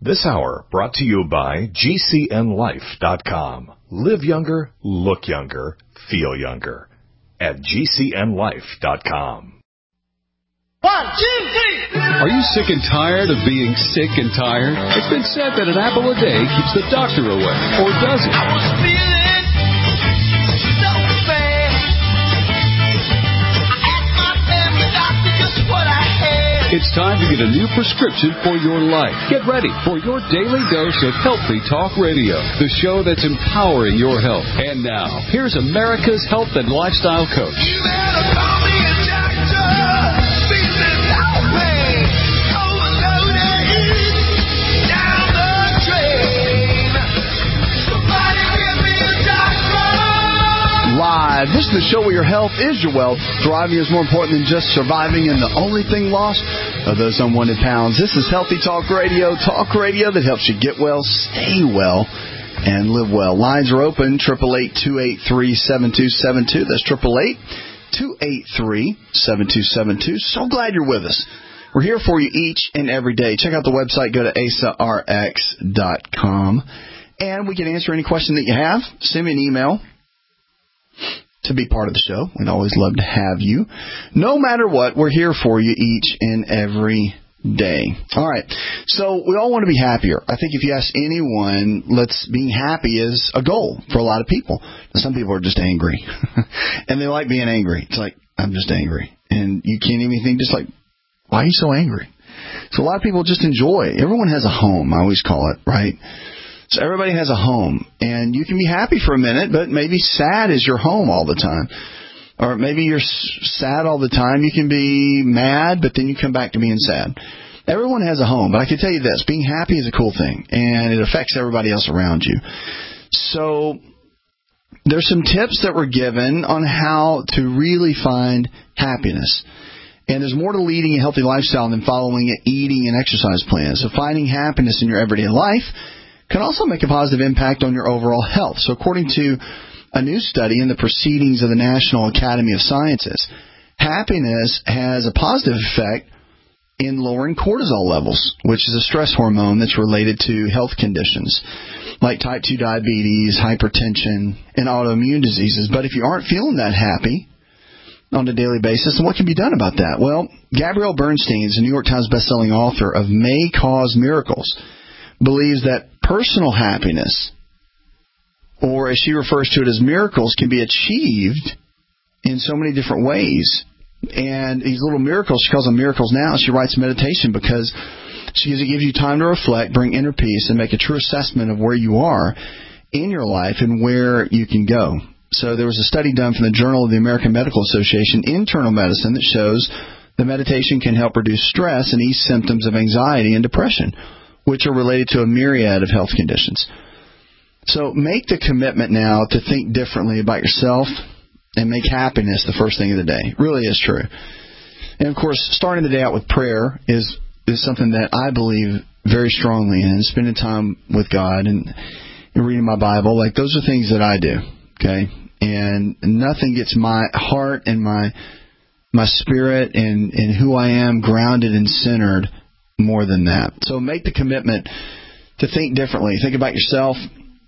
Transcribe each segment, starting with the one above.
This hour brought to you by GCNLife.com. Live younger, look younger, feel younger. At GCNLife.com. 1, 2, 3. Are you sick and tired of being sick and tired? It's been said that an apple a day keeps the doctor away. Or does it? I was feeling so bad. I asked my family doctor just what I had. It's time to get a new prescription for your life. Get ready for your daily dose of Healthy Talk Radio, the show that's empowering your health. And now, here's America's health and lifestyle coach. You better call me a doctor. Feeling no pain. Overloaded. Down the drain. Somebody give me a doctor. Live. This is the show where your health is your wealth. Thriving is more important than just surviving, and the only thing lost are those unwanted pounds. This is Healthy Talk Radio that helps you get well, stay well, and live well. Lines are open, 888-283-7272. That's 888-283-7272. So glad you're with us. We're here for you each and every day. Check out the website. Go to asarx.com. And we can answer any question that you have. Send me an email to be part of the show. We'd always love to have you. No matter what, we're here for you each and every day. All right. So we all want to be happier. I think if you ask anyone, being happy is a goal for a lot of people. Now, some people are just angry. And they like being angry. It's like, I'm just angry. And you can't even think, just like, why are you so angry? So a lot of people just enjoy. Everyone has a home, I always call it, right? So everybody has a home, and you can be happy for a minute, but maybe sad is your home all the time. Or maybe you're sad all the time. You can be mad, but then you come back to being sad. Everyone has a home, but I can tell you this, being happy is a cool thing, and it affects everybody else around you. So there's some tips that were given on how to really find happiness. And there's more to leading a healthy lifestyle than following an eating and exercise plan. So finding happiness in your everyday life can also make a positive impact on your overall health. So according to a new study in the Proceedings of the National Academy of Sciences, happiness has a positive effect in lowering cortisol levels, which is a stress hormone that's related to health conditions like type 2 diabetes, hypertension, and autoimmune diseases. But if you aren't feeling that happy on a daily basis, then what can be done about that? Well, Gabrielle Bernstein is a New York Times bestselling author of May Cause Miracles, believes that personal happiness, or as she refers to it as miracles, can be achieved in so many different ways. And these little miracles, she calls them miracles now. She writes meditation because it gives you time to reflect, bring inner peace, and make a true assessment of where you are in your life and where you can go. So there was a study done from the Journal of the American Medical Association, Internal Medicine, that shows that meditation can help reduce stress and ease symptoms of anxiety and depression, which are related to a myriad of health conditions. So make the commitment now to think differently about yourself and make happiness the first thing of the day. It really is true. And, of course, starting the day out with prayer is something that I believe very strongly in. Spending time with God and reading my Bible, like those are things that I do, okay? And nothing gets my heart and my spirit and who I am grounded and centered more than that. So make the commitment to think differently. Think about yourself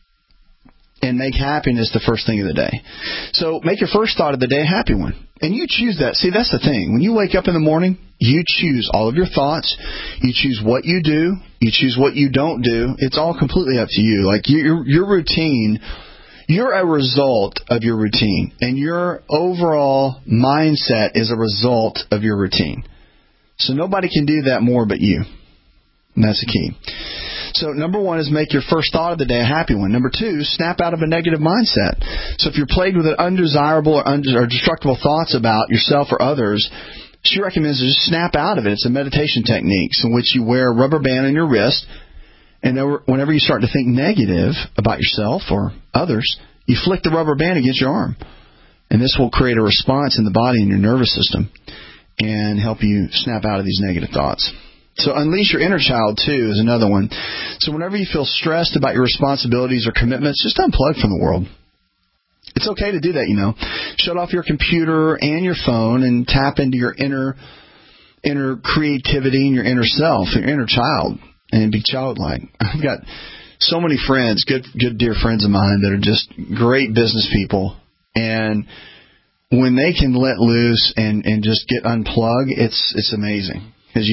and make happiness the first thing of the day. So make your first thought of the day a happy one. And you choose that. See, that's the thing. When you wake up in the morning, you choose all of your thoughts. You choose what you do. You choose what you don't do. It's all completely up to you. Like your routine, you're a result of your routine. And your overall mindset is a result of your routine. So nobody can do that more but you. And that's the key. So number one is make your first thought of the day a happy one. Number two, snap out of a negative mindset. So if you're plagued with undesirable or destructive thoughts about yourself or others, she recommends to just snap out of it. It's a meditation technique in which you wear a rubber band on your wrist, and whenever you start to think negative about yourself or others, you flick the rubber band against your arm. And this will create a response in the body and your nervous system and help you snap out of these negative thoughts. So unleash your inner child, too, is another one. So whenever you feel stressed about your responsibilities or commitments, just unplug from the world. It's okay to do that, you know. Shut off your computer and your phone and tap into your inner creativity and your inner self, your inner child. and be childlike. I've got so many friends, good dear friends of mine that are just great business people, and when they can let loose and just get unplugged, it's amazing. Because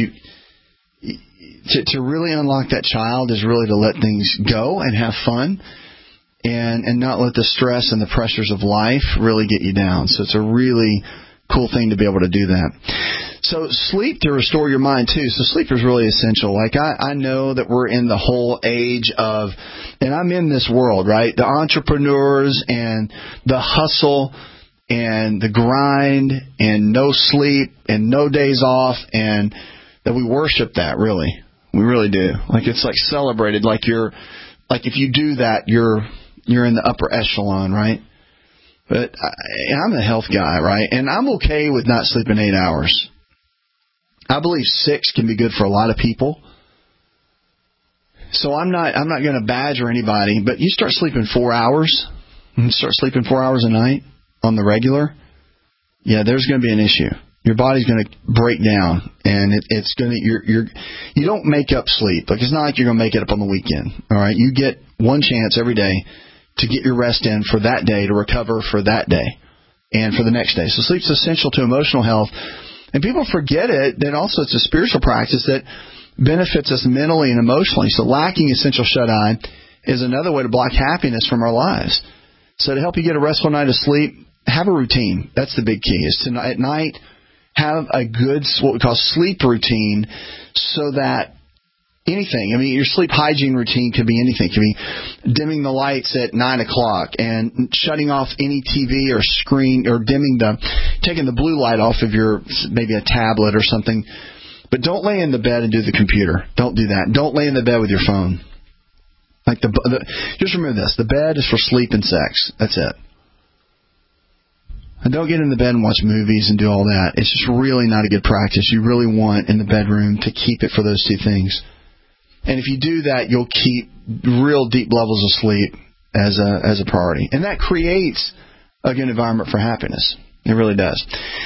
to really unlock that child is really to let things go and have fun, and not let the stress and the pressures of life really get you down. So it's a really cool thing to be able to do that. So sleep to restore your mind too. So sleep is really essential. Like I know that we're in the whole age of, and I'm in this world, right? The entrepreneurs and the hustle and the grind and no sleep and no days off, and that we worship that, really. We really do. Like it's like celebrated, like if you do that, you're in the upper echelon, right? But I'm a health guy, right? And I'm okay with not sleeping 8 hours. I believe 6 can be good for a lot of people. So I'm not going to badger anybody, but you start sleeping 4 hours, and start sleeping 4 hours a night on the regular, yeah, there's going to be an issue. Your body's going to break down, and it's going to you don't make up sleep. Like it's not like you're going to make it up on the weekend. All right, you get one chance every day to get your rest in for that day, to recover for that day and for the next day. So sleep's essential to emotional health. And people forget it, that also it's a spiritual practice that benefits us mentally and emotionally. So lacking essential shut-eye is another way to block happiness from our lives. So to help you get a restful night of sleep, have a routine. That's the big key, is to at night have a good, what we call sleep routine, so that anything. I mean, your sleep hygiene routine could be anything. It could be dimming the lights at 9 o'clock and shutting off any TV or screen, or taking the blue light off of your, maybe a tablet or something. But don't lay in the bed and do the computer. Don't do that. Don't lay in the bed with your phone. Like just remember this. The bed is for sleep and sex. That's it. And don't get in the bed and watch movies and do all that. It's just really not a good practice. You really want in the bedroom to keep it for those two things. And if you do that, you'll keep real deep levels of sleep as a priority. And that creates a good environment for happiness. It really does.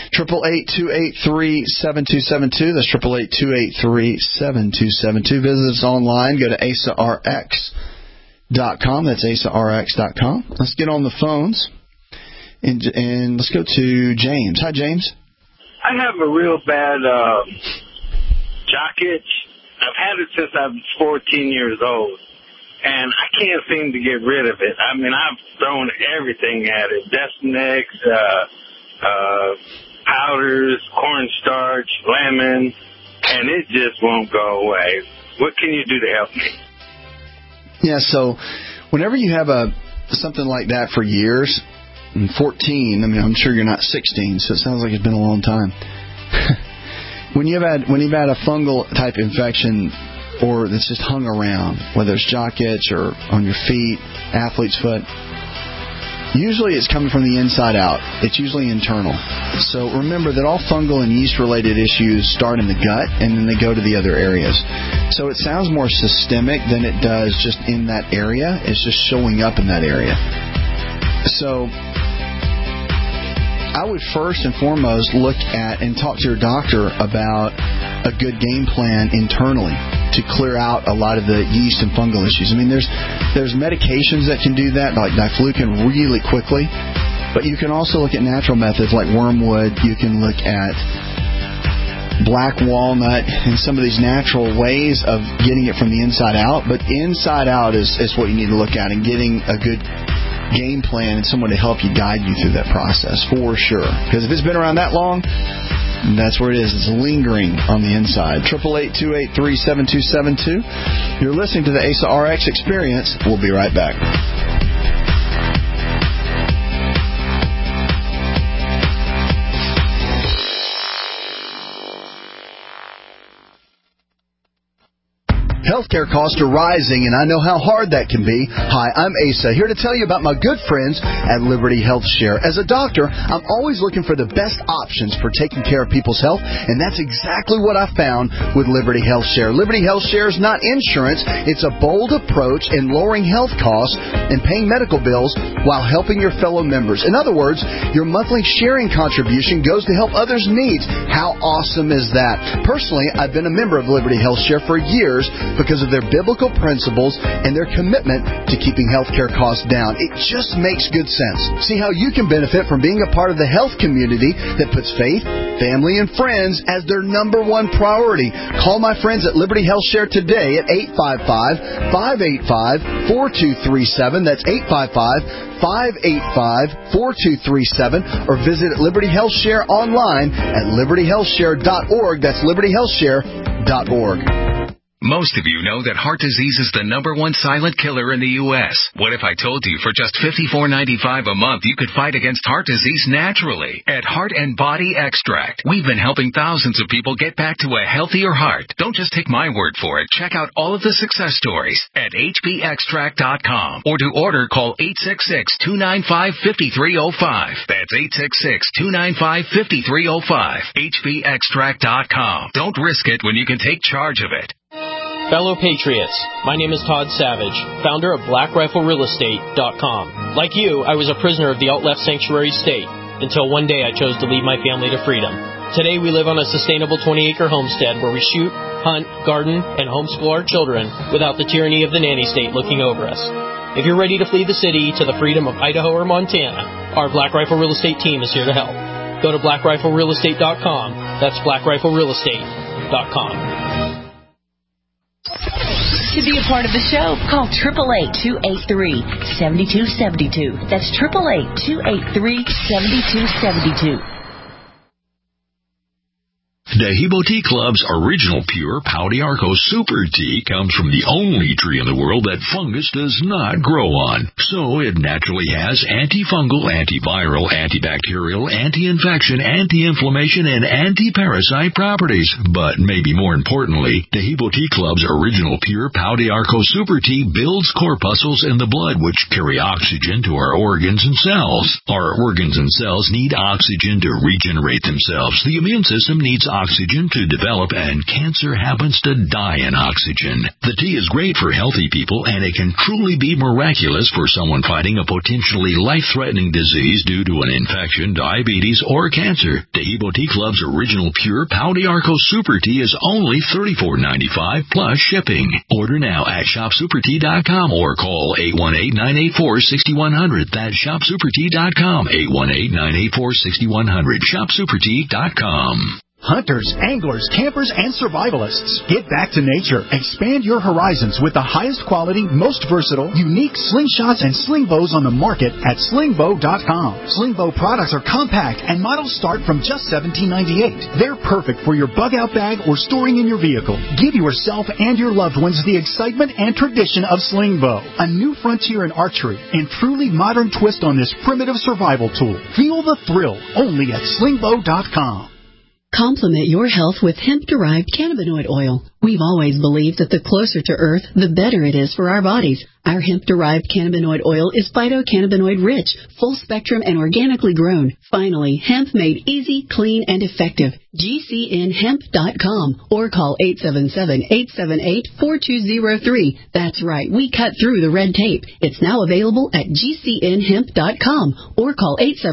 888-283-7272. That's 888-283-7272. Visit us online. Go to AsaRx.com. That's AsaRx.com. Let's get on the phones. And let's go to James. Hi, James. I have a real bad jock itch. I've had it since I was 14 years old, and I can't seem to get rid of it. I mean, I've thrown everything at it: Destinex, powders, cornstarch, lemon, and it just won't go away. What can you do to help me? Yeah, so whenever you have something like that for years, 14, I mean, I'm sure you're not 16, so it sounds like it's been a long time. When you've had a fungal type infection, or that's just hung around, whether it's jock itch or on your feet, athlete's foot, usually it's coming from the inside out. It's usually internal. So remember that all fungal and yeast-related issues start in the gut, and then they go to the other areas. So it sounds more systemic than it does just in that area. It's just showing up in that area. So I would first and foremost look at and talk to your doctor about a good game plan internally to clear out a lot of the yeast and fungal issues. I mean, there's medications that can do that, like diflucan, really quickly. But you can also look at natural methods like wormwood. You can look at black walnut and some of these natural ways of getting it from the inside out. But inside out is what you need to look at, and getting a good game plan and someone to help you, guide you through that process, for sure. Because if it's been around that long, that's where it is. It's lingering on the inside. 888-283-7272. You're listening to the Asa RX Experience. We'll be right back. Healthcare costs are rising, and I know how hard that can be. Hi, I'm Asa, here to tell you about my good friends at Liberty Health Share. As a doctor, I'm always looking for the best options for taking care of people's health, and that's exactly what I found with Liberty Health Share. Liberty Health Share is not insurance. It's a bold approach in lowering health costs and paying medical bills while helping your fellow members. In other words, your monthly sharing contribution goes to help others' needs. How awesome is that? Personally, I've been a member of Liberty Health Share for years, because of their biblical principles and their commitment to keeping healthcare costs down. It just makes good sense. See how you can benefit from being a part of the health community that puts faith, family, and friends as their number one priority. Call my friends at Liberty Health Share today at 855-585-4237. That's 855-585-4237, or visit Liberty Health Share online at libertyhealthshare.org. That's libertyhealthshare.org. Most of you know that heart disease is the number one silent killer in the U.S. What if I told you for just $54.95 a month you could fight against heart disease naturally at Heart and Body Extract? We've been helping thousands of people get back to a healthier heart. Don't just take my word for it. Check out all of the success stories at hbextract.com, or to order, call 866-295-5305. That's 866-295-5305. hbextract.com. Don't risk it when you can take charge of it. Fellow Patriots, my name is Todd Savage, founder of BlackRifleRealEstate.com. Like you, I was a prisoner of the alt-left sanctuary state until one day I chose to lead my family to freedom. Today we live on a sustainable 20-acre homestead where we shoot, hunt, garden, and homeschool our children without the tyranny of the nanny state looking over us. If you're ready to flee the city to the freedom of Idaho or Montana, our Black Rifle Real Estate team is here to help. Go to BlackRifleRealEstate.com. That's BlackRifleRealEstate.com. To be a part of the show, call 888-283-7272. That's 888-283-7272. Dehibo Tea Club's original pure Pau d'Arco Super Tea comes from the only tree in the world that fungus does not grow on. So it naturally has antifungal, antiviral, antibacterial, anti-infection, anti-inflammation, and anti-parasite properties. But maybe more importantly, Dehibo Tea Club's original pure Pau d'Arco Super Tea builds corpuscles in the blood which carry oxygen to our organs and cells. Our organs and cells need oxygen to regenerate themselves. The immune system needs oxygen to develop, and cancer happens to die in oxygen. The tea is great for healthy people, and it can truly be miraculous for someone fighting a potentially life-threatening disease due to an infection, diabetes, or cancer. Dehibo Tea Club's original pure Pau d'Arco Super Tea is only $34.95 plus shipping. Order now at shopsupertea.com or call 818-984-6100. That's shopsupertea.com, 818-984-6100, shopsupertea.com. Hunters, anglers, campers, and survivalists, get back to nature. Expand your horizons with the highest quality, most versatile, unique slingshots and sling bows on the market at slingbow.com. Slingbow products are compact and models start from just $17.98. They're perfect for your bug-out bag or storing in your vehicle. Give yourself and your loved ones the excitement and tradition of Slingbow, a new frontier in archery and truly modern twist on this primitive survival tool. Feel the thrill only at slingbow.com. Complement your health with hemp-derived cannabinoid oil. We've always believed that the closer to Earth, the better it is for our bodies. Our hemp-derived cannabinoid oil is phytocannabinoid-rich, full-spectrum, and organically grown. Finally, hemp made easy, clean, and effective. GCNhemp.com or call 877-878-4203. That's right, we cut through the red tape. It's now available at GCNhemp.com or call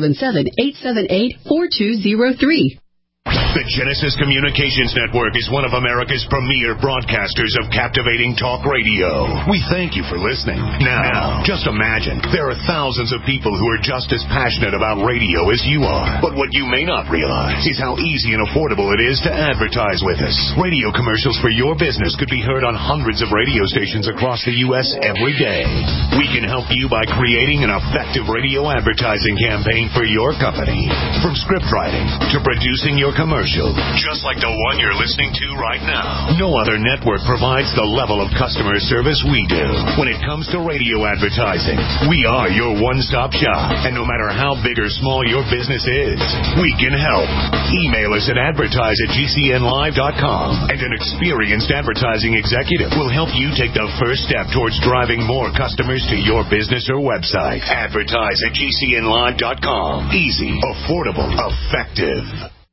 877-878-4203. The Genesis Communications Network is one of America's premier broadcasters of captivating talk radio. We thank you for listening. Now, just imagine, there are thousands of people who are just as passionate about radio as you are. But what you may not realize is how easy and affordable it is to advertise with us. Radio commercials for your business could be heard on hundreds of radio stations across the U.S. every day. We can help you by creating an effective radio advertising campaign for your company. From script writing to producing your commercial, just like the one you're listening to right now. No other network provides the level of customer service we do. When it comes to radio advertising, we are your one-stop shop. And no matter how big or small your business is, we can help. Email us at advertise@gcnlive.com, and an experienced advertising executive will help you take the first step towards driving more customers to your business or website. Advertise@gcnlive.com. Easy, affordable, effective.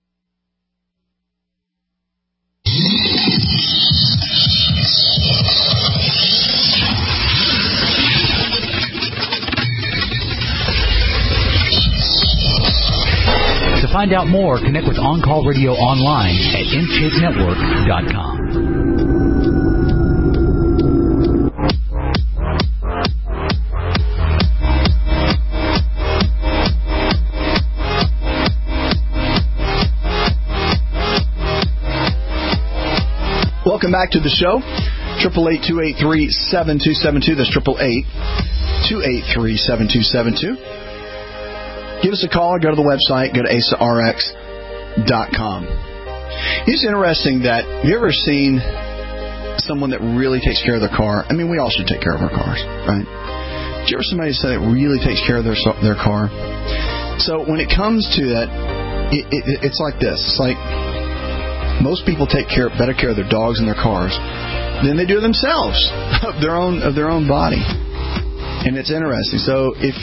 To find out more, connect with On Call Radio online at InShapeNetwork.com. back to the show. 888-283-7272. That's 888-283-7272. Give us a call or go to the website. Go to AsaRx.com. It's interesting that you ever seen someone that really takes care of their car? I mean, we all should take care of our cars, right? Did you ever somebody say that really takes care of their car? So when it comes to that, it's like this. It's like most people take better care of their dogs and their cars than they do themselves, of their own body. And it's interesting. So if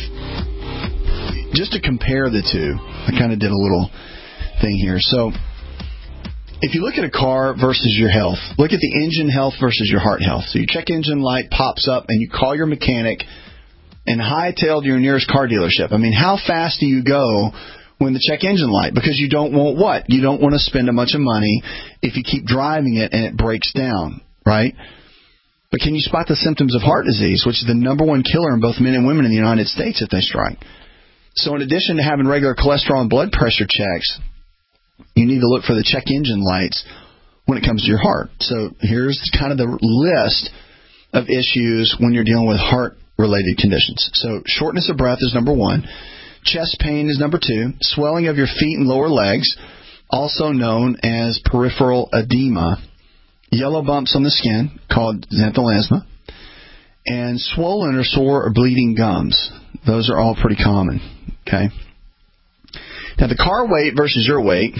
just to compare the two, I kind of did a little thing here. So if you look at a car versus your health, look at the engine health versus your heart health. So your check engine light pops up and you call your mechanic and hightail to your nearest car dealership. I mean, how fast do you go when the check engine light? Because you don't want what? You don't want to spend a bunch of money if you keep driving it and it breaks down, right? But can you spot the symptoms of heart disease, which is the number one killer in both men and women in the United States if they strike? So in addition to having regular cholesterol and blood pressure checks, you need to look for the check engine lights when it comes to your heart. So here's kind of the list of issues when you're dealing with heart-related conditions. So shortness of breath is number 1. Chest pain is number 2. Swelling of your feet and lower legs, also known as peripheral edema. Yellow bumps on the skin, called xanthelasma. And swollen or sore or bleeding gums. Those are all pretty common. Okay. Now, the car weight versus your weight.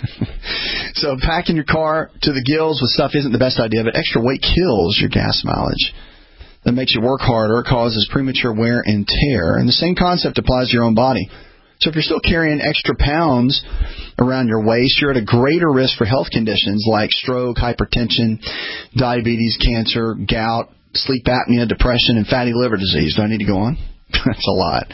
So packing your car to the gills with stuff isn't the best idea, but extra weight kills your gas mileage. That makes you work harder, causes premature wear and tear. And the same concept applies to your own body. So if you're still carrying extra pounds around your waist, you're at a greater risk for health conditions like stroke, hypertension, diabetes, cancer, gout, sleep apnea, depression, and fatty liver disease. Do I need to go on? That's a lot.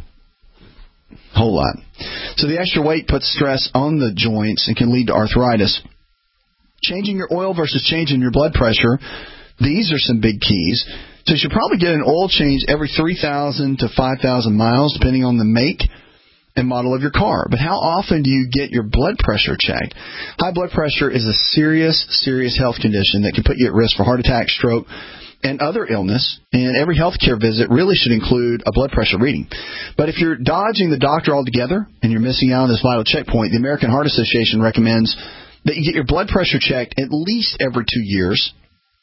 Whole lot. So the extra weight puts stress on the joints and can lead to arthritis. Changing your oil versus changing your blood pressure, these are some big keys. So you should probably get an oil change every 3,000 to 5,000 miles, depending on the make and model of your car. But how often do you get your blood pressure checked? High blood pressure is a serious health condition that can put you at risk for heart attack, stroke, and other illness, and every healthcare visit really should include a blood pressure reading. But if you're dodging the doctor altogether and you're missing out on this vital checkpoint, the American Heart Association recommends that you get your blood pressure checked at least every 2 years.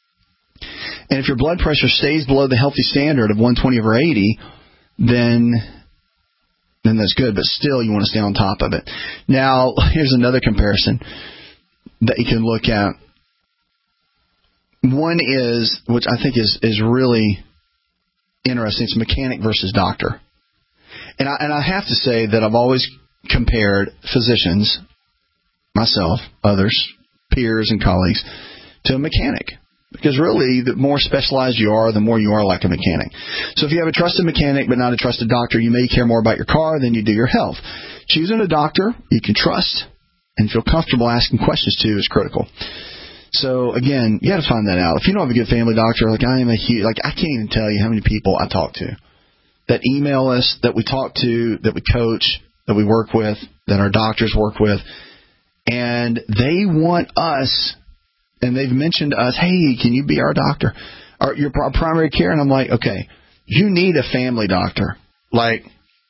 And if your blood pressure stays below the healthy standard of 120/80, then that's good, but still you want to stay on top of it. Now, here's another comparison that you can look at. One is, which I think is really interesting, it's mechanic versus doctor. And I have to say that I've always compared physicians, myself, others, peers and colleagues, to a mechanic. Because really, the more specialized you are, the more you are like a mechanic. So if you have a trusted mechanic but not a trusted doctor, you may care more about your car than you do your health. Choosing a doctor you can trust and feel comfortable asking questions to is critical. So again, you got to find that out. If you don't have a good family doctor, I can't even tell you how many people I talk to that email us, that we talk to, that we coach, that we work with, that our doctors work with, and they want us, and they've mentioned to us, hey, can you be our doctor, your primary care? And I'm like, okay, you need a family doctor. Like,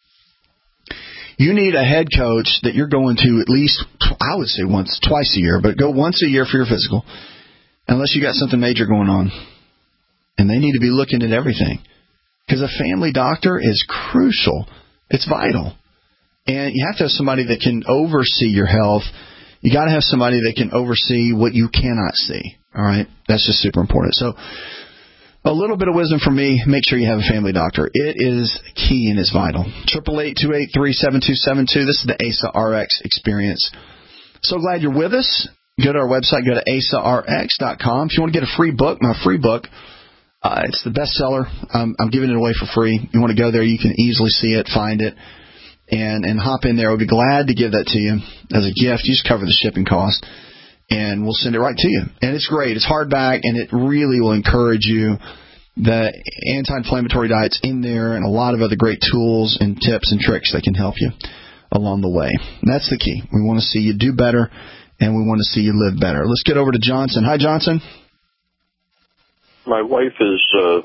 you need a head coach that you're going to at least, I would say twice a year, but go once a year for your physical, unless you got something major going on. And they need to be looking at everything. Because a family doctor is crucial. It's vital. And you have to have somebody that can oversee your health. You got to have somebody that can oversee what you cannot see. All right? That's just super important. So a little bit of wisdom from me, make sure you have a family doctor. It is key and it's vital. 888-283-7272. This is the ASA RX experience. So glad you're with us. Go to our website, go to asarx.com. If you want to get a free book, my free book, it's the bestseller. I'm giving it away for free. You want to go there, you can easily see it, find it, and hop in there. I'll be glad to give that to you as a gift. You just cover the shipping cost, and we'll send it right to you. And it's great. It's hardback, and it really will encourage you. The anti-inflammatory diet's in there, and a lot of other great tools and tips and tricks that can help you along the way. And that's the key. We want to see you do better, and we want to see you live better. Let's get over to Johnson. Hi, Johnson. My wife is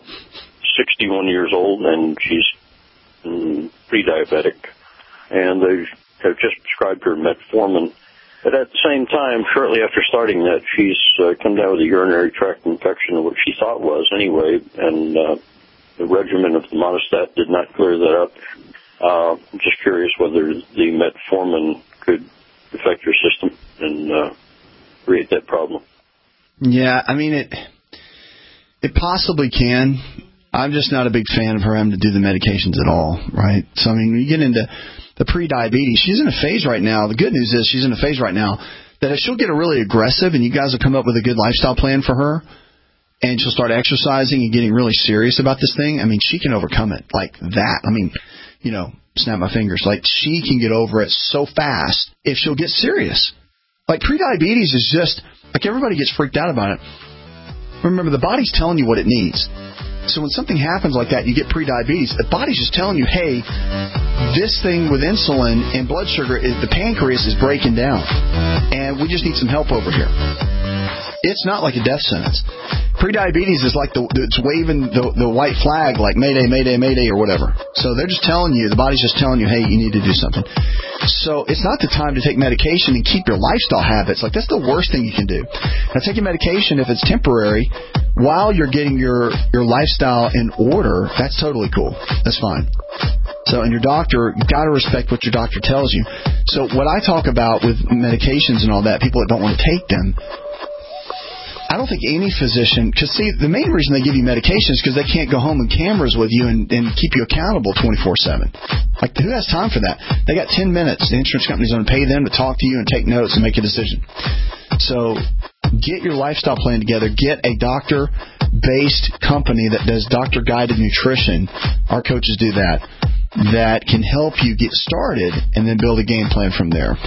61 years old, and she's pre-diabetic, and they have just prescribed her metformin. But at the same time, shortly after starting that, she's come down with a urinary tract infection, which she thought was anyway, and the regimen of the Monistat did not clear that up. I'm just curious whether the metformin could affect your system and create that problem. Yeah, I mean, it possibly can. I'm just not a big fan of her having to do the medications at all, right? So, I mean, when you get into the pre-diabetes, she's in a phase right now. The good news is she's in a phase right now that if she'll get really aggressive and you guys will come up with a good lifestyle plan for her and she'll start exercising and getting really serious about this thing, I mean, she can overcome it like that. I mean, you know, snap my fingers. Like, she can get over it so fast if she'll get serious. Like, pre-diabetes is just, like, everybody gets freaked out about it. Remember, the body's telling you what it needs. So when something happens like that, you get pre-diabetes, the body's just telling you, hey, this thing with insulin and blood sugar, the pancreas is breaking down, and we just need some help over here. It's not like a death sentence. Pre-diabetes is like it's waving the white flag, like Mayday, Mayday, Mayday, or whatever. So they're just telling you, the body's just telling you, hey, you need to do something. So it's not the time to take medication and keep your lifestyle habits. Like, that's the worst thing you can do. Now, taking medication, if it's temporary, while you're getting your lifestyle in order, that's totally cool. That's fine. So, and your doctor, you've got to respect what your doctor tells you. So what I talk about with medications and all that, people that don't want to take them, I don't think any physician, because see, the main reason they give you medication is because they can't go home and cameras with you and keep you accountable 24/7. Like, who has time for that? They got 10 minutes. The insurance company's going to pay them to talk to you and take notes and make a decision. So get your lifestyle plan together. Get a doctor-based company that does doctor-guided nutrition. Our coaches do that. That can help you get started and then build a game plan from there.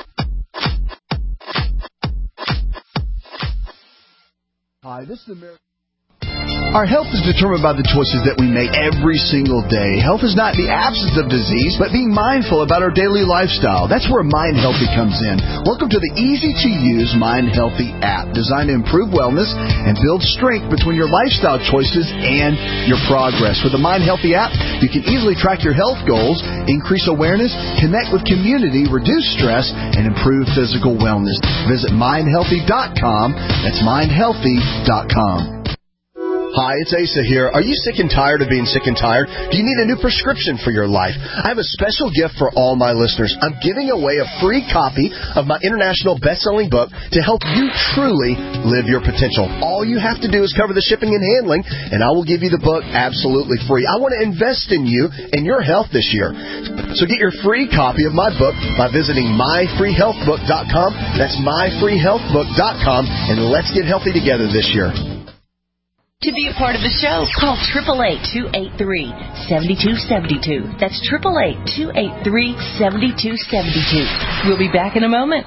Hi, this is America. Our health is determined by the choices that we make every single day. Health is not the absence of disease, but being mindful about our daily lifestyle. That's where Mind Healthy comes in. Welcome to the easy-to-use Mind Healthy app, designed to improve wellness and build strength between your lifestyle choices and your progress. With the Mind Healthy app, you can easily track your health goals, increase awareness, connect with community, reduce stress, and improve physical wellness. Visit mindhealthy.com. That's mindhealthy.com. Hi, it's Asa here. Are you sick and tired of being sick and tired? Do you need a new prescription for your life? I have a special gift for all my listeners. I'm giving away a free copy of my international best-selling book to help you truly live your potential. All you have to do is cover the shipping and handling, and I will give you the book absolutely free. I want to invest in you and your health this year. So get your free copy of my book by visiting myfreehealthbook.com. That's myfreehealthbook.com, and let's get healthy together this year. To be a part of the show, call 888-283-7272. That's 888-283-7272. We'll be back in a moment.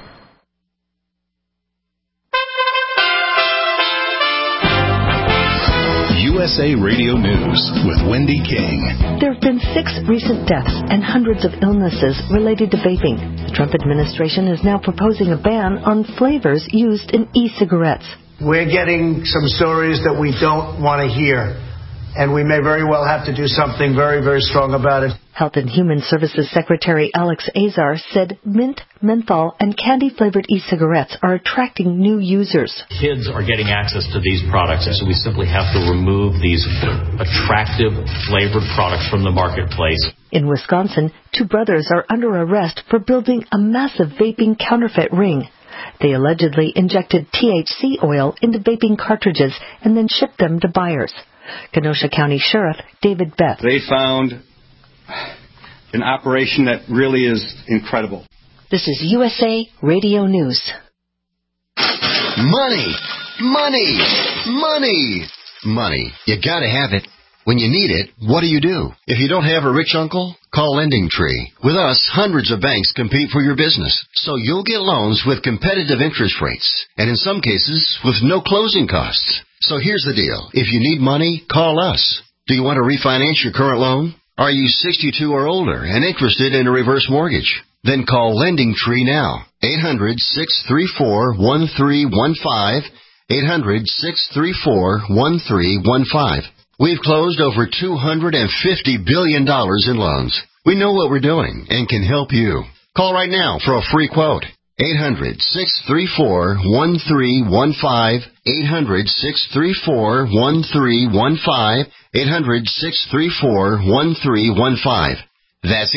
USA Radio News with Wendy King. There have been 6 recent deaths and hundreds of illnesses related to vaping. The Trump administration is now proposing a ban on flavors used in e-cigarettes. We're getting some stories that we don't want to hear, and we may very well have to do something very, very strong about it. Health and Human Services Secretary Alex Azar said mint, menthol, and candy-flavored e-cigarettes are attracting new users. Kids are getting access to these products, and so we simply have to remove these attractive flavored products from the marketplace. In Wisconsin, 2 brothers are under arrest for building a massive vaping counterfeit ring. They allegedly injected THC oil into vaping cartridges and then shipped them to buyers. Kenosha County Sheriff David Beth. They found an operation that really is incredible. This is USA Radio News. Money, money, money, money. You gotta have it. When you need it, what do? If you don't have a rich uncle, call Lending Tree. With us, hundreds of banks compete for your business, so you'll get loans with competitive interest rates, and in some cases, with no closing costs. So here's the deal. If you need money, call us. Do you want to refinance your current loan? Are you 62 or older and interested in a reverse mortgage? Then call Lending Tree now. 800-634-1315. 800-634-1315. We've closed over $250 billion in loans. We know what we're doing and can help you. Call right now for a free quote. 800-634-1315. 800-634-1315. 800-634-1315. That's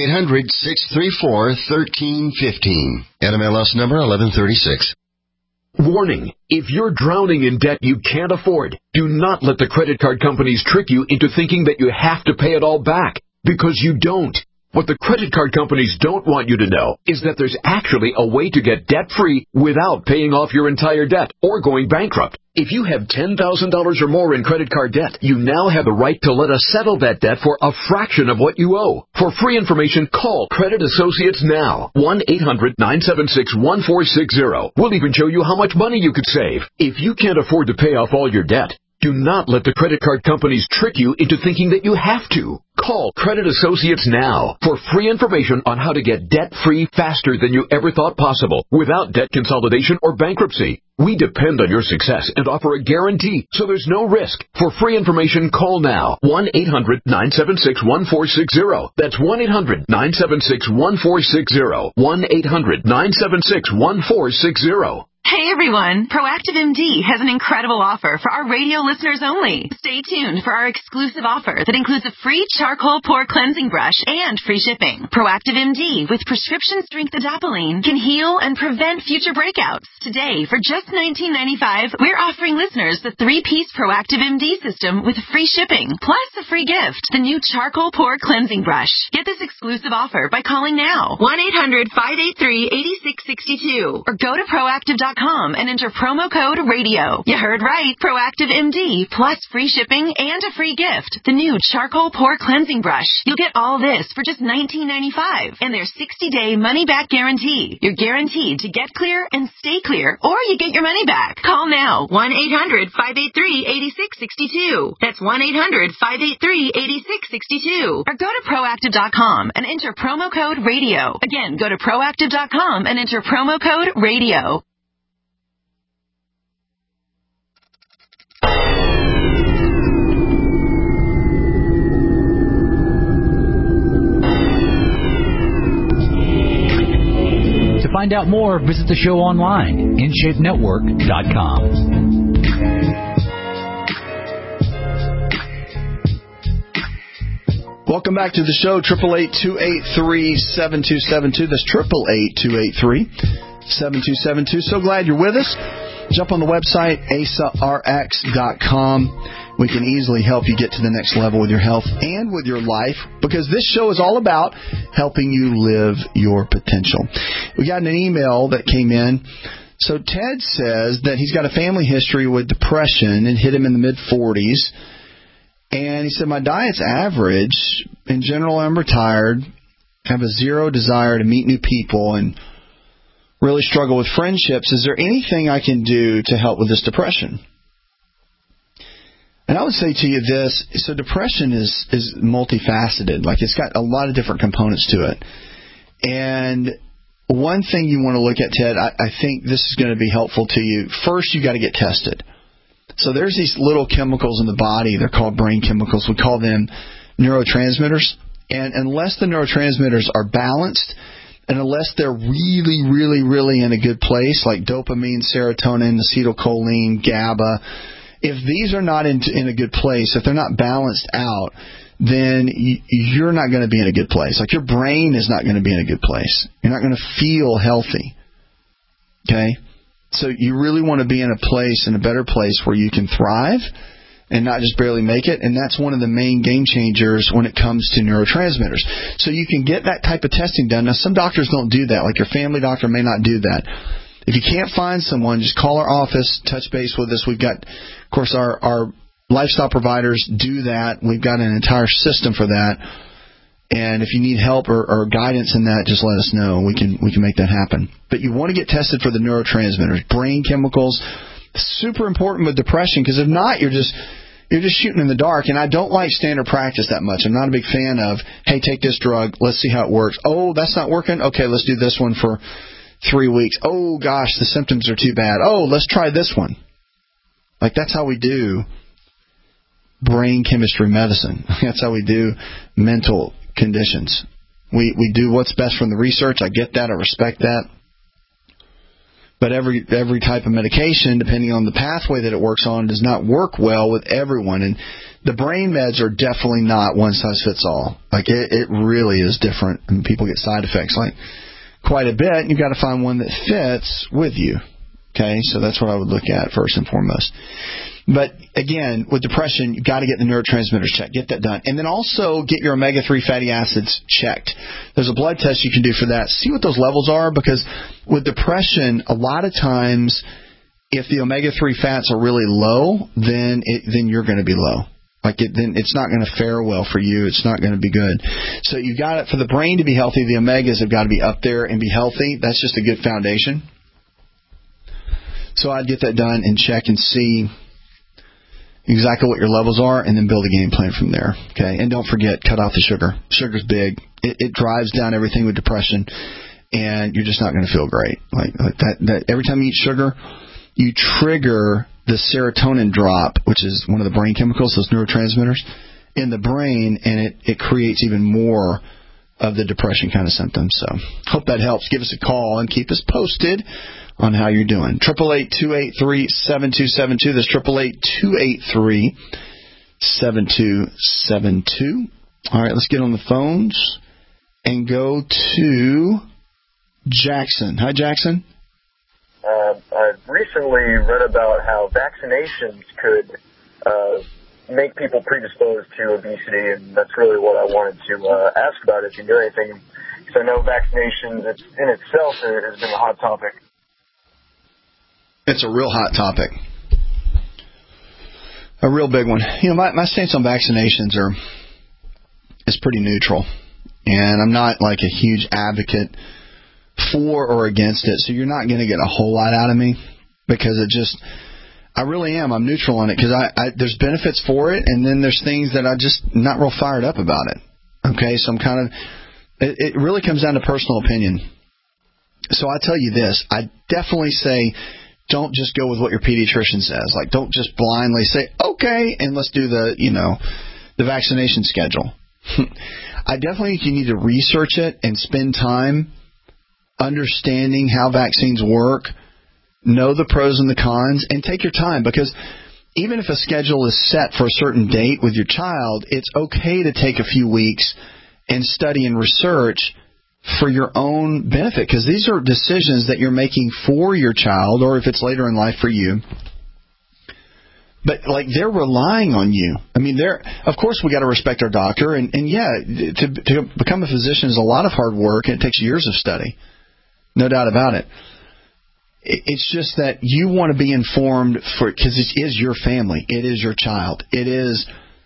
800-634-1315. NMLS number 1136. Warning, if you're drowning in debt you can't afford, do not let the credit card companies trick you into thinking that you have to pay it all back, because you don't. What the credit card companies don't want you to know is that there's actually a way to get debt-free without paying off your entire debt or going bankrupt. If you have $10,000 or more in credit card debt, you now have the right to let us settle that debt for a fraction of what you owe. For free information, call Credit Associates now. 1-800-976-1460. We'll even show you how much money you could save. If you can't afford to pay off all your debt, do not let the credit card companies trick you into thinking that you have to. Call Credit Associates now for free information on how to get debt-free faster than you ever thought possible without debt consolidation or bankruptcy. We depend on your success and offer a guarantee, so there's no risk. For free information, call now. 1-800-976-1460. That's 1-800-976-1460. 1-800-976-1460. Hey everyone, Proactive MD has an incredible offer for our radio listeners only. Stay tuned for our exclusive offer that includes a free charcoal pore cleansing brush and free shipping. Proactive MD with prescription strength adapalene can heal and prevent future breakouts. Today, for just $19.95, we're offering listeners the 3-piece Proactive MD system with free shipping, plus a free gift, the new charcoal pore cleansing brush. Get this exclusive offer by calling now, 1-800-583-8662, or go to proactive.com and enter promo code RADIO. You heard right. Proactive MD plus free shipping and a free gift. The new charcoal pore cleansing brush. You'll get all this for just $19.95 and their 60-day money-back guarantee. You're guaranteed to get clear and stay clear, or you get your money back. Call now. 1-800-583-8662. That's 1-800-583-8662. Or go to proactive.com and enter promo code RADIO. Again, go to proactive.com and enter promo code RADIO. To find out more, visit the show online, InShapeNetwork.com. Welcome back to the show, 888-283-7272. That's 888-283-7272. So glad you're with us. Jump on the website, AsaRx.com. We can easily help you get to the next level with your health and with your life, because this show is all about helping you live your potential. We got an email that came in. So Ted says that he's got a family history with depression and hit him in the mid-40s. And he said, my diet's average. In general, I'm retired, have a zero desire to meet new people, and really struggle with friendships. Is there anything I can do to help with this depression? And I would say to you this, so depression is multifaceted. Like, it's got a lot of different components to it. And one thing you want to look at, Ted, I think this is going to be helpful to you. First, you got to get tested. So there's these little chemicals in the body. They're called brain chemicals. We call them neurotransmitters. And unless the neurotransmitters are balanced, and unless they're really, really, really in a good place, like dopamine, serotonin, acetylcholine, GABA, if these are not in a good place, if they're not balanced out, then you're not going to be in a good place. Like, your brain is not going to be in a good place. You're not going to feel healthy. Okay? So you really want to be in a place, in a better place, where you can thrive and not just barely make it. And that's one of the main game changers when it comes to neurotransmitters. So you can get that type of testing done. Now, some doctors don't do that. Like, your family doctor may not do that. If you can't find someone, just call our office, touch base with us. We've got, of course, our lifestyle providers do that. We've got an entire system for that. And if you need help or guidance in that, just let us know. We can make that happen. But you want to get tested for the neurotransmitters, brain chemicals. Super important with depression, because if not, you're just shooting in the dark. And I don't like standard practice that much. I'm not a big fan of, hey, take this drug, let's see how it works. Oh, that's not working? Okay, let's do this one for 3 weeks. Oh, gosh, the symptoms are too bad. Oh, let's try this one. Like, that's how we do brain chemistry medicine. That's how we do mental conditions. We do what's best from the research. I get that. I respect that. But every type of medication, depending on the pathway that it works on, does not work well with everyone. And the brain meds are definitely not one size fits all. Like, it really is different. And people get side effects like quite a bit. And you've got to find one that fits with you. Okay, so that's what I would look at first and foremost. But again, with depression, you've got to get the neurotransmitters checked. Get that done. And then also get your omega-3 fatty acids checked. There's a blood test you can do for that. See what those levels are, because with depression, a lot of times, if the omega-3 fats are really low, then you're going to be low. Then it's not going to fare well for you. It's not going to be good. So you've got it, for the brain to be healthy, the omegas have got to be up there and be healthy. That's just a good foundation. So I'd get that done and check and see exactly what your levels are, and then build a game plan from there. Okay, and don't forget, cut out the sugar. Sugar's big. It drives down everything with depression, and you're just not going to feel great. Like that. Every time you eat sugar, you trigger the serotonin drop, which is one of the brain chemicals, those neurotransmitters, in the brain, and it creates even more of the depression kind of symptoms. So hope that helps. Give us a call and keep us posted on how you're doing. 888-283-7272. That's 888-283-7272. All right, let's get on the phones and go to Jackson. Hi, Jackson. I recently read about how vaccinations could make people predisposed to obesity, and that's really what I wanted to ask about, if you knew anything. Because I know vaccinations in itself has been a hot topic. It's a real hot topic. A real big one. You know, my stance on vaccinations is pretty neutral. And I'm not like a huge advocate for or against it. So you're not going to get a whole lot out of me, because I really am. I'm neutral on it, because there's benefits for it, and then there's things that I just not real fired up about it. Okay, so I'm kind of, it really comes down to personal opinion. So I tell you this, I definitely say, don't just go with what your pediatrician says. Like, don't just blindly say, okay, and let's do the vaccination schedule. I definitely think you need to research it and spend time understanding how vaccines work, know the pros and the cons, and take your time, because even if a schedule is set for a certain date with your child, it's okay to take a few weeks and study and research for your own benefit, because these are decisions that you're making for your child, or if it's later in life for you. But like, they're relying on you. I mean, of course we got to respect our doctor, and yeah, to become a physician is a lot of hard work, and it takes years of study, no doubt about it. It's just that you want to be informed, because it is your family, it is your child, it's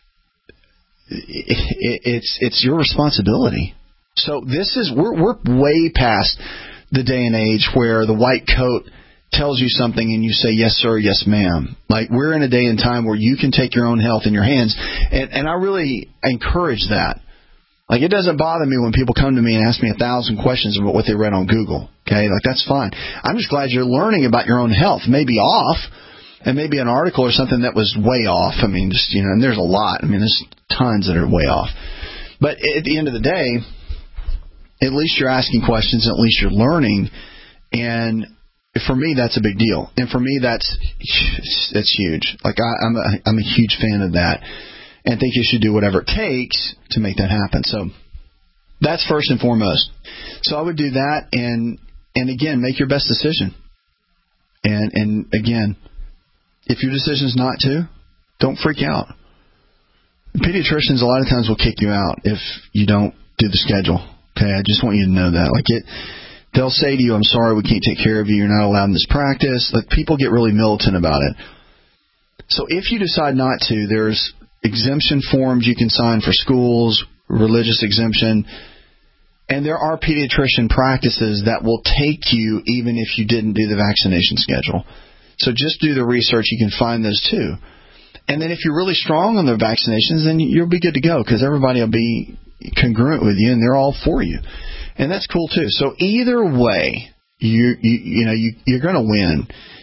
your responsibility. So we're way past the day and age where the white coat tells you something and you say, yes, sir, yes, ma'am. Like, we're in a day and time where you can take your own health in your hands. And I really encourage that. Like, it doesn't bother me when people come to me and ask me 1,000 questions about what they read on Google. Okay, like, that's fine. I'm just glad you're learning about your own health. Maybe off, and maybe an article or something that was way off. I mean, just, and there's a lot. I mean, there's tons that are way off. But at the end of the day, at least you're asking questions, and at least you're learning, and for me, that's a big deal. And for me, that's huge. Like, I'm a huge fan of that, and think you should do whatever it takes to make that happen. So that's first and foremost. So I would do that, and again, make your best decision. And again, if your decision is not to, don't freak out. Pediatricians a lot of times will kick you out if you don't do the schedule. Okay, I just want you to know that. Like, they'll say to you, I'm sorry, we can't take care of you, you're not allowed in this practice. Like, people get really militant about it. So if you decide not to, there's exemption forms you can sign for schools, religious exemption, and there are pediatrician practices that will take you even if you didn't do the vaccination schedule. So just do the research. You can find those too. And then if you're really strong on the vaccinations, then you'll be good to go, because everybody will be congruent with you, and they're all for you, and that's cool too. So either way, you're going to win.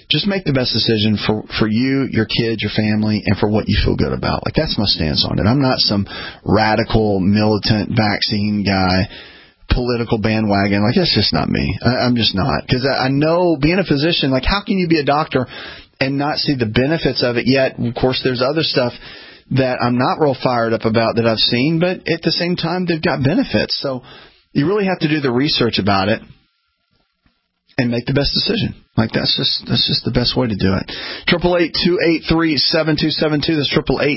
just make the best decision for you, your kids, your family, and for what you feel good about. Like, that's my stance on it. I'm not some radical, militant vaccine guy, political bandwagon. Like, that's just not me. I'm just not. Because I know, being a physician, like, how can you be a doctor and not see the benefits of it yet? Of course, there's other stuff that I'm not real fired up about that I've seen, but at the same time, they've got benefits. So you really have to do the research about it and make the best decision. Like, that's just the best way to do it. 888-283-7272. That's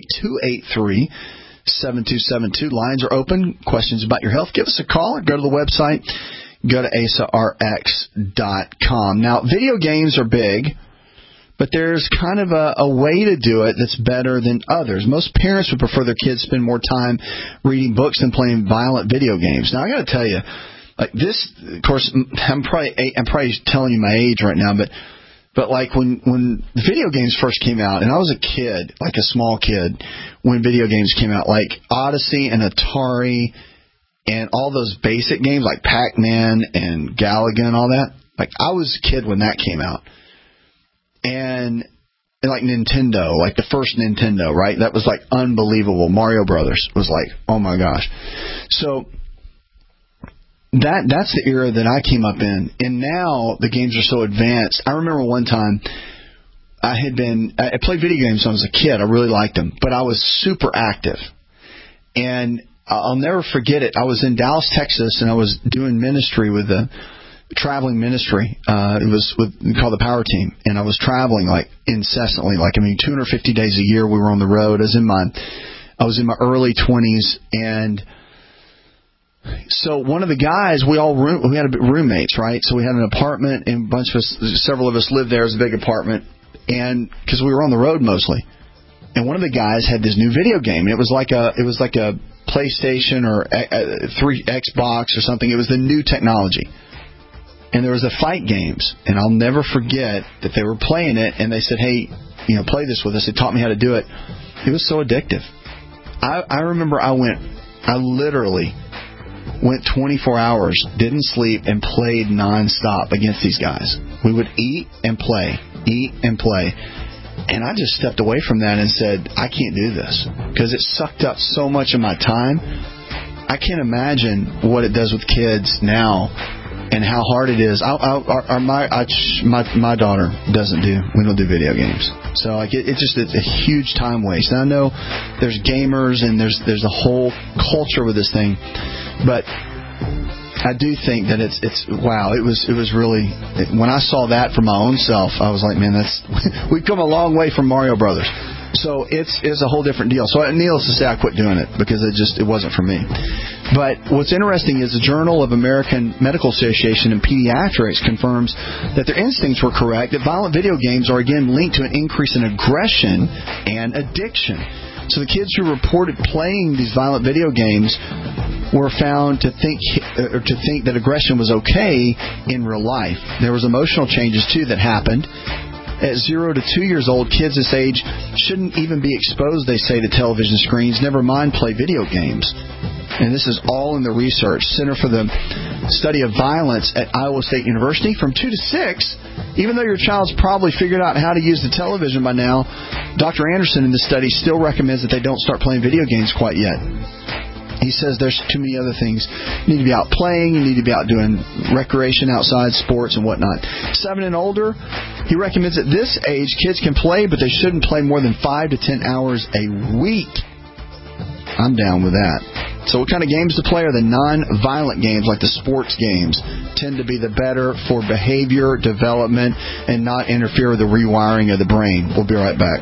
888-283-7272. Lines are open. Questions about your health, give us a call or go to the website. Go to AsaRx.com. Now, video games are big, but there's kind of a way to do it that's better than others. Most parents would prefer their kids spend more time reading books than playing violent video games. Now, I got to tell you, like this, of course, I'm probably telling you my age right now, but like when video games first came out, and I was a kid, like a small kid, when video games came out, like Odyssey and Atari and all those basic games like Pac-Man and Galaga and all that, like I was a kid when that came out. And like Nintendo, like the first Nintendo, right? That was like unbelievable. Mario Brothers was like, oh my gosh. So that's the era that I came up in. And now the games are so advanced. I remember one time I played video games when I was a kid. I really liked them, but I was super active. And I'll never forget it. I was in Dallas, Texas, and I was doing ministry with the traveling ministry. It was called the Power Team, and I was traveling like incessantly. 250 days a year we were on the road. I was in my early 20s, and so one of the guys, we had roommates, right? So we had an apartment, and several of us lived there. It was a big apartment, and because we were on the road mostly. And one of the guys had this new video game. It was like a PlayStation or 3 Xbox or something. It was the new technology. And there was the fight games, and I'll never forget that they were playing it, and they said, hey, play this with us. They taught me how to do it. It was so addictive. I remember I literally went 24 hours, didn't sleep, and played nonstop against these guys. We would eat and play. And I just stepped away from that and said, I can't do this, because it sucked up so much of my time. I can't imagine what it does with kids now and how hard it is. My daughter we don't do video games. So it's a huge time waste. And I know there's gamers and there's a whole culture with this thing, but I do think that it's wow. It was really, when I saw that for my own self, I was like, man, we've come a long way from Mario Brothers. So it's a whole different deal. So needless to say, I quit doing it because it wasn't for me. But what's interesting is the Journal of American Medical Association in Pediatrics confirms that their instincts were correct, that violent video games are again linked to an increase in aggression and addiction. So the kids who reported playing these violent video games were found to think that aggression was okay in real life. There was emotional changes too that happened. At 0 to 2 years old, kids this age shouldn't even be exposed, they say, to television screens, never mind play video games. And this is all in the research. Center for the Study of Violence at Iowa State University. From 2 to 6, even though your child's probably figured out how to use the television by now, Dr. Anderson in the study still recommends that they don't start playing video games quite yet. He says there's too many other things. You need to be out playing. You need to be out doing recreation outside, sports and whatnot. 7 and older, he recommends at this age kids can play, but they shouldn't play more than 5 to 10 hours a week. I'm down with that. So what kind of games to play are the non-violent games, like the sports games, tend to be the better for behavior development and not interfere with the rewiring of the brain. We'll be right back.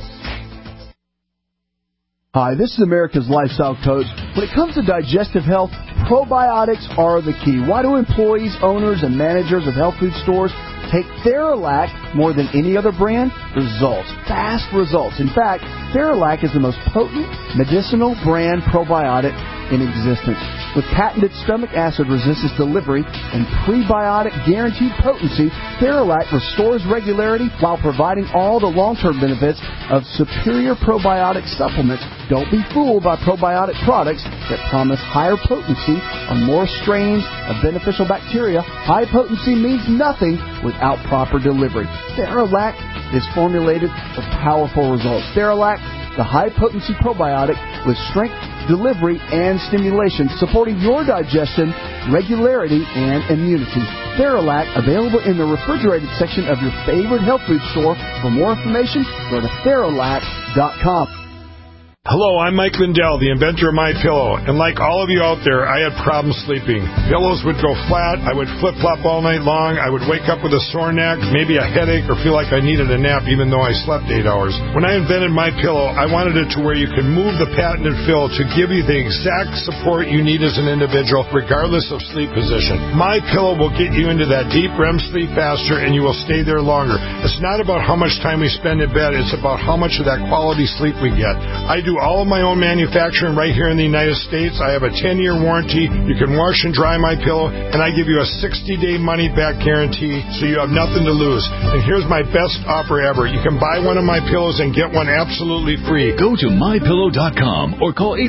Hi, this is America's Lifestyle Coach. When it comes to digestive health, probiotics are the key. Why do employees, owners, and managers of health food stores take Theralac more than any other brand? Results. Fast results. In fact, Theralac is the most potent medicinal brand probiotic in existence. With patented stomach acid resistance delivery and prebiotic guaranteed potency, Theralac restores regularity while providing all the long-term benefits of superior probiotic supplements. Don't be fooled by probiotic products that promise higher potency on more strains of beneficial bacteria. High potency means nothing without proper delivery. Theralac is formulated for powerful results. Theralac, the high-potency probiotic with strength, delivery, and stimulation, supporting your digestion, regularity, and immunity. Theralac, available in the refrigerated section of your favorite health food store. For more information, go to Theralac.com. Hello, I'm Mike Lindell, the inventor of MyPillow, and like all of you out there, I had problems sleeping. Pillows would go flat, I would flip-flop all night long, I would wake up with a sore neck, maybe a headache, or feel like I needed a nap even though I slept 8 hours. When I invented MyPillow, I wanted it to where you could move the patented fill to give you the exact support you need as an individual, regardless of sleep position. MyPillow will get you into that deep REM sleep faster, and you will stay there longer. It's not about how much time we spend in bed, it's about how much of that quality sleep we get. I do all of my own manufacturing right here in the United States. I have a 10-year warranty. You can wash and dry my pillow, and I give you a 60-day money-back guarantee, so you have nothing to lose. And here's my best offer ever. You can buy one of my pillows and get one absolutely free. Go to MyPillow.com or call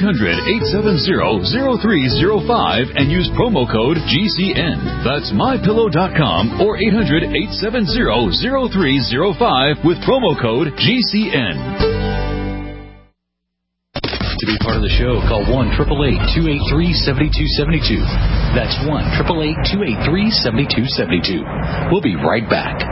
800-870-0305 and use promo code GCN. That's MyPillow.com or 800-870-0305 with promo code GCN. To be part of the show, call 1-888-283-7272. That's 1-888-283-7272. We'll be right back.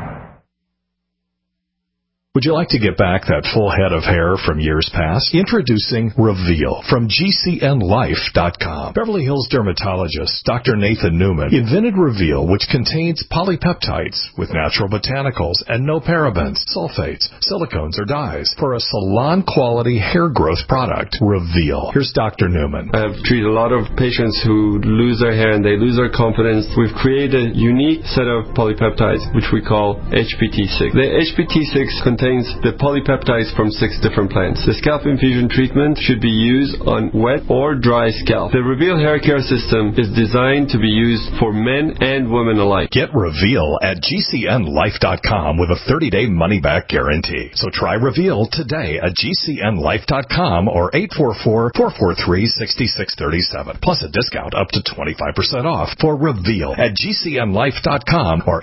Would you like to get back that full head of hair from years past? Introducing Reveal from GCNLife.com. Beverly Hills dermatologist Dr. Nathan Newman invented Reveal, which contains polypeptides with natural botanicals and no parabens, sulfates, silicones, or dyes for a salon-quality hair growth product. Reveal. Here's Dr. Newman. I've treated a lot of patients who lose their hair and they lose their confidence. We've created a unique set of polypeptides, which we call HPT6. The HPT6 contains the polypeptides from 6 different plants. The scalp infusion treatment should be used on wet or dry scalp. The Reveal hair care system is designed to be used for men and women alike. Get Reveal at GCNLife.com with a 30-day money-back guarantee. So try Reveal today at GCNLife.com or 844-443-6637. Plus a discount up to 25% off for Reveal at GCNLife.com or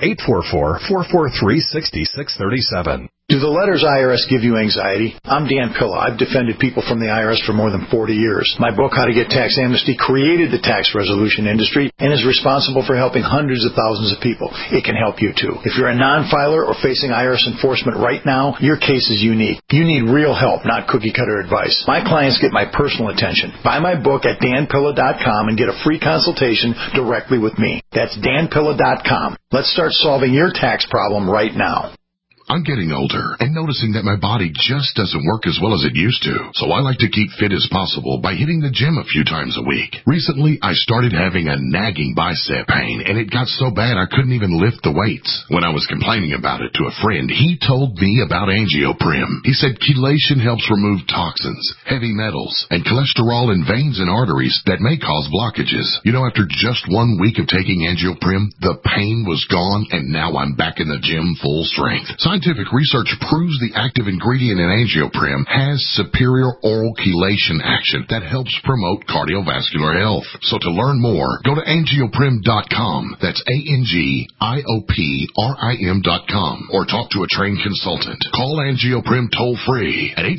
844-443-6637. Do the letters IRS give you anxiety? I'm Dan Pilla. I've defended people from the IRS for more than 40 years. My book, How to Get Tax Amnesty, created the tax resolution industry and is responsible for helping hundreds of thousands of people. It can help you, too. If you're a non-filer or facing IRS enforcement right now, your case is unique. You need real help, not cookie-cutter advice. My clients get my personal attention. Buy my book at danpilla.com and get a free consultation directly with me. That's danpilla.com. Let's start solving your tax problem right now. I'm getting older and noticing that my body just doesn't work as well as it used to. So I like to keep fit as possible by hitting the gym a few times a week. Recently, I started having a nagging bicep pain, and it got so bad I couldn't even lift the weights. When I was complaining about it to a friend, he told me about AngioPrim. He said chelation helps remove toxins, heavy metals, and cholesterol in veins and arteries that may cause blockages. You know, after just 1 week of taking AngioPrim, the pain was gone, and now I'm back in the gym full strength. Scientific research proves the active ingredient in AngioPrim has superior oral chelation action that helps promote cardiovascular health. So to learn more, go to angioprim.com. That's ANGIOPRIM.com. Or talk to a trained consultant. Call AngioPrim toll-free at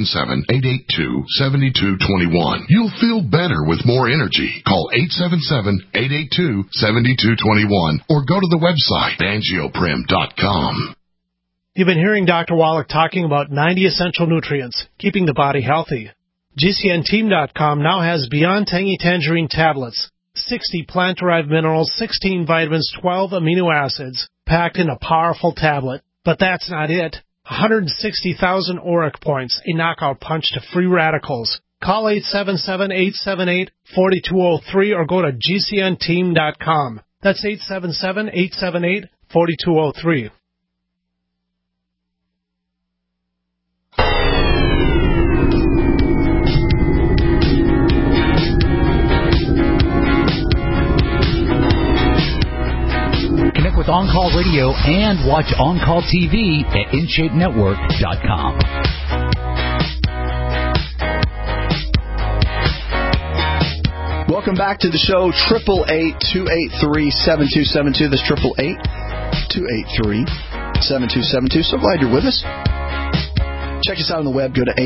877-882-7221. You'll feel better with more energy. Call 877-882-7221 or go to the website angioprim.com. You've been hearing Dr. Wallach talking about 90 essential nutrients, keeping the body healthy. GCNteam.com now has Beyond Tangy Tangerine tablets, 60 plant-derived minerals, 16 vitamins, 12 amino acids, packed in a powerful tablet. But that's not it. 160,000 ORAC points, a knockout punch to free radicals. Call 877-878-4203 or go to GCNteam.com. That's 877-878-4203. On Call Radio and watch On Call TV at InShapeNetwork.com. Welcome back to the show, 888-283-7272. That's 888-283-7272. So glad you're with us. Check us out on the web. Go to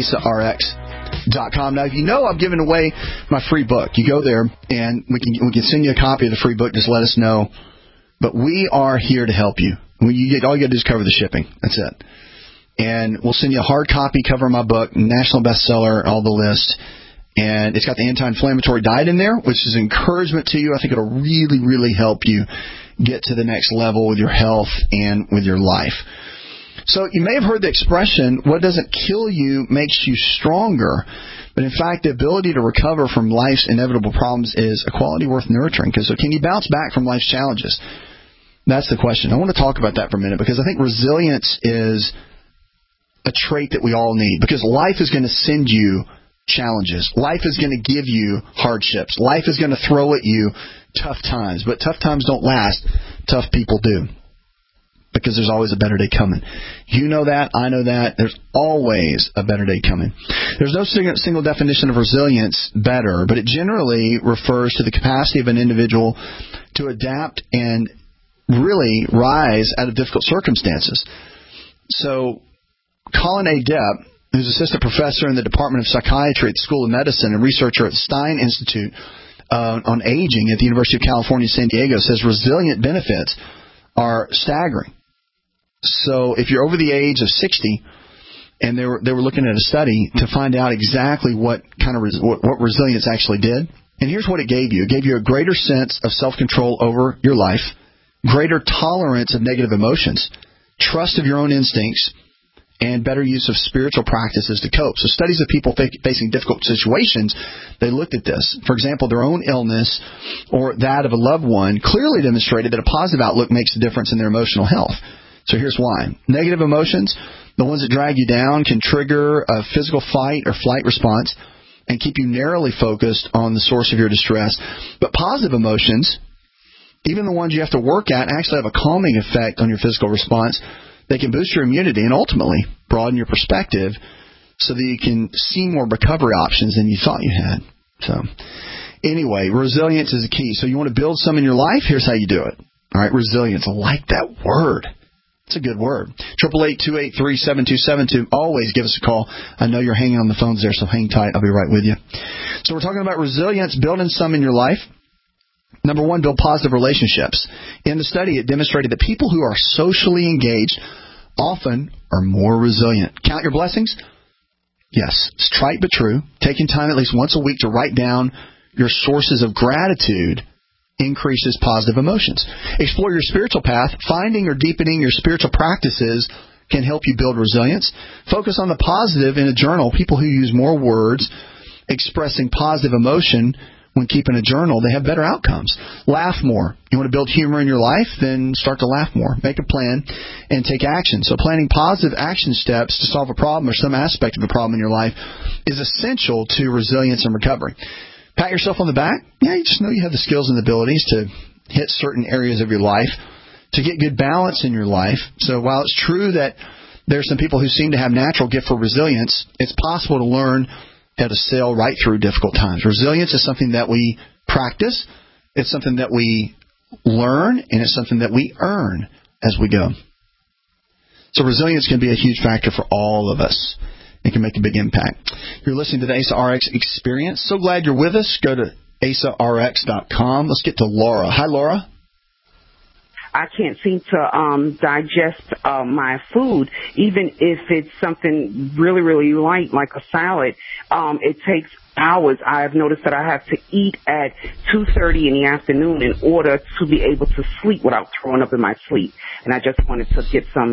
AsaRx.com. Now, if you know I'm giving away my free book, you go there and we can send you a copy of the free book. Just let us know. But we are here to help you. All you got to do is cover the shipping. That's it. And we'll send you a hard copy cover of my book, national bestseller, all the list. And it's got the anti-inflammatory diet in there, which is encouragement to you. I think it'll really, really help you get to the next level with your health and with your life. So you may have heard the expression, what doesn't kill you makes you stronger. But in fact, the ability to recover from life's inevitable problems is a quality worth nurturing. So can you bounce back from life's challenges? That's the question. I want to talk about that for a minute because I think resilience is a trait that we all need. Because life is going to send you challenges. Life is going to give you hardships. Life is going to throw at you tough times. But tough times don't last. Tough people do. Because there's always a better day coming. You know that. I know that. There's always a better day coming. There's no single definition of resilience better, but it generally refers to the capacity of an individual to adapt and really rise out of difficult circumstances. So Colin A. Depp, who's assistant professor in the Department of Psychiatry at the School of Medicine and researcher at the Stein Institute on Aging at the University of California, San Diego, says resilient benefits are staggering. So if you're over the age of 60, and they were looking at a study to find out exactly what kind of what resilience actually did, and here's what it gave you. It gave you a greater sense of self-control over your life, greater tolerance of negative emotions, trust of your own instincts, and better use of spiritual practices to cope. So studies of people facing difficult situations, they looked at this. For example, their own illness or that of a loved one clearly demonstrated that a positive outlook makes a difference in their emotional health. So here's why. Negative emotions, the ones that drag you down, can trigger a physical fight or flight response and keep you narrowly focused on the source of your distress. But positive emotions, even the ones you have to work at, actually have a calming effect on your physical response. They can boost your immunity and ultimately broaden your perspective so that you can see more recovery options than you thought you had. So anyway, resilience is the key. So you want to build some in your life? Here's how you do it. All right, resilience. I like that word. It's a good word. 888-283-7272. Always give us a call. I know you're hanging on the phones there, so hang tight. I'll be right with you. So we're talking about resilience, building some in your life. Number one, build positive relationships. In the study, it demonstrated that people who are socially engaged often are more resilient. Count your blessings? Yes. It's trite but true. Taking time at least once a week to write down your sources of gratitude increases positive emotions. Explore your spiritual path. Finding or deepening your spiritual practices can help you build resilience. Focus on the positive in a journal. People who use more words expressing positive emotion when keeping a journal, they have better outcomes. Laugh more. You want to build humor in your life? Then start to laugh more. Make a plan and take action. So planning positive action steps to solve a problem or some aspect of a problem in your life is essential to resilience and recovery. Pat yourself on the back. Yeah, you just know you have the skills and abilities to hit certain areas of your life, to get good balance in your life. So while it's true that there are some people who seem to have natural gift for resilience, it's possible to learn how to sail right through difficult times. Resilience is something that we practice. It's something that we learn, and it's something that we earn as we go. So resilience can be a huge factor for all of us. It can make a big impact. You're listening to the Asa RX Experience. So glad you're with us. Go to AsaRx.com. Let's get to Laura. Hi, Laura. I can't seem to digest my food, even if it's something really, really light, like a salad. It takes hours. I've noticed that I have to eat at 2:30 in the afternoon in order to be able to sleep without throwing up in my sleep. And I just wanted to get some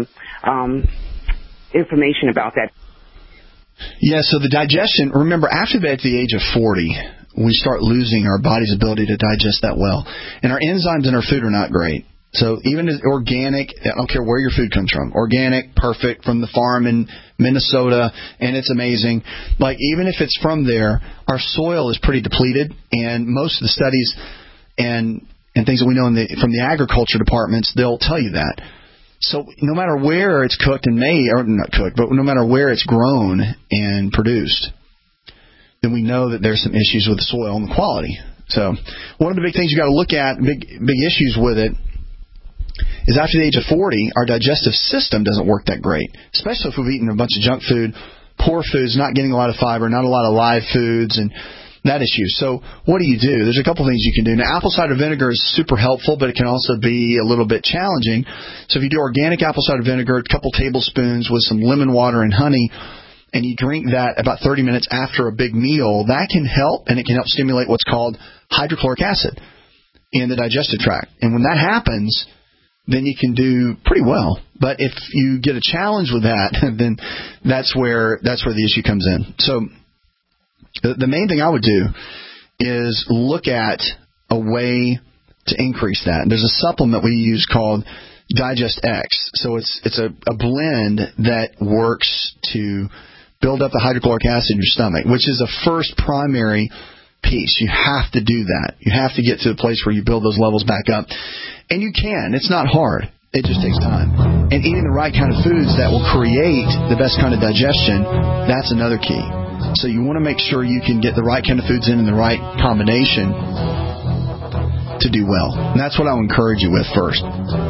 information about that. Yeah, so the digestion, remember, after that, at the age of 40, we start losing our body's ability to digest that well. And our enzymes in our food are not great. So even organic, I don't care where your food comes from, organic, perfect, from the farm in Minnesota, and it's amazing. Like, even if it's from there, our soil is pretty depleted, and most of the studies and and things that we know from the agriculture departments, they'll tell you that. So no matter where it's cooked and made, or not cooked, but no matter where it's grown and produced, then we know that there's some issues with the soil and the quality. So one of the big things you got to look at, big issues with it, is after the age of 40, our digestive system doesn't work that great, especially if we've eaten a bunch of junk food, poor foods, not getting a lot of fiber, not a lot of live foods, and that issue. So what do? There's a couple things you can do. Now, apple cider vinegar is super helpful, but it can also be a little bit challenging. So if you do organic apple cider vinegar, a couple tablespoons with some lemon water and honey, and you drink that about 30 minutes after a big meal, that can help, and it can help stimulate what's called hydrochloric acid in the digestive tract. And when that happens, then you can do pretty well. But if you get a challenge with that, then that's where the issue comes in. So the main thing I would do is look at a way to increase that. There's a supplement we use called Digest X. So it's a blend that works to build up the hydrochloric acid in your stomach, which is a first primary piece. You have to do that. You have to get to the place where you build those levels back up. And you can. It's not hard. It just takes time. And eating the right kind of foods that will create the best kind of digestion, that's another key. So you want to make sure you can get the right kind of foods in the right combination to do well. And that's what I'll encourage you with first.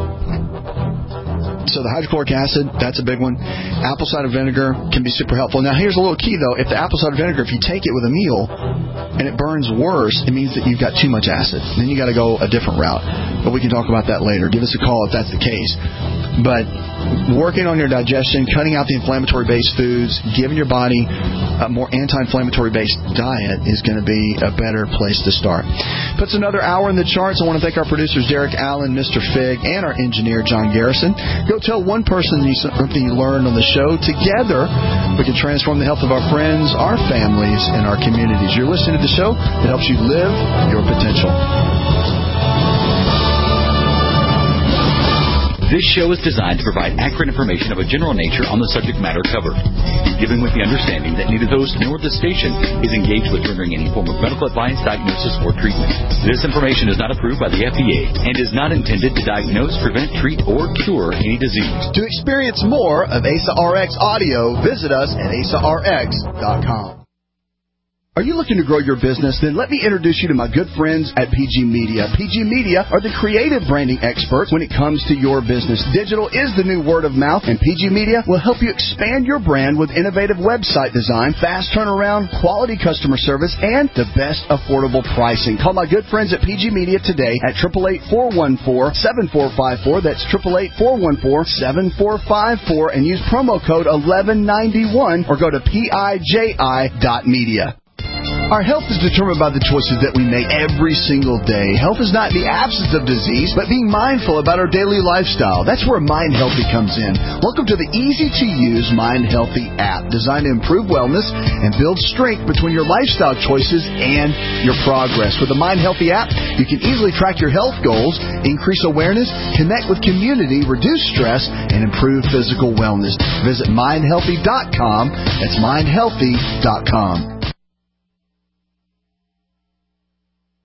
So the hydrochloric acid, that's a big one. Apple cider vinegar can be super helpful. Now, here's a little key, though. If the apple cider vinegar, if you take it with a meal and it burns worse, it means that you've got too much acid. Then you got to go a different route. But we can talk about that later. Give us a call if that's the case. But working on your digestion, cutting out the inflammatory-based foods, giving your body a more anti-inflammatory-based diet is going to be a better place to start. Puts another hour in the charts. I want to thank our producers, Derek Allen, Mr. Fig, and our engineer, John Garrison. Go tell one person something you learned on the show. Together, we can transform the health of our friends, our families, and our communities. You're listening to the show that helps you live your potential. This show is designed to provide accurate information of a general nature on the subject matter covered, given with the understanding that neither those nor the station is engaged with rendering any form of medical advice, diagnosis, or treatment. This information is not approved by the FDA and is not intended to diagnose, prevent, treat, or cure any disease. To experience more of ASA RX audio, visit us at asarx.com. Are you looking to grow your business? Then let me introduce you to my good friends at PG Media. PG Media are the creative branding experts when it comes to your business. Digital is the new word of mouth, and PG Media will help you expand your brand with innovative website design, fast turnaround, quality customer service, and the best affordable pricing. Call my good friends at PG Media today at 888-414-7454. That's 888-414-7454, and use promo code 1191 or go to piji.media. Our health is determined by the choices that we make every single day. Health is not the absence of disease, but being mindful about our daily lifestyle. That's where Mind Healthy comes in. Welcome to the easy-to-use Mind Healthy app, designed to improve wellness and build strength between your lifestyle choices and your progress. With the Mind Healthy app, you can easily track your health goals, increase awareness, connect with community, reduce stress, and improve physical wellness. Visit mindhealthy.com. That's mindhealthy.com.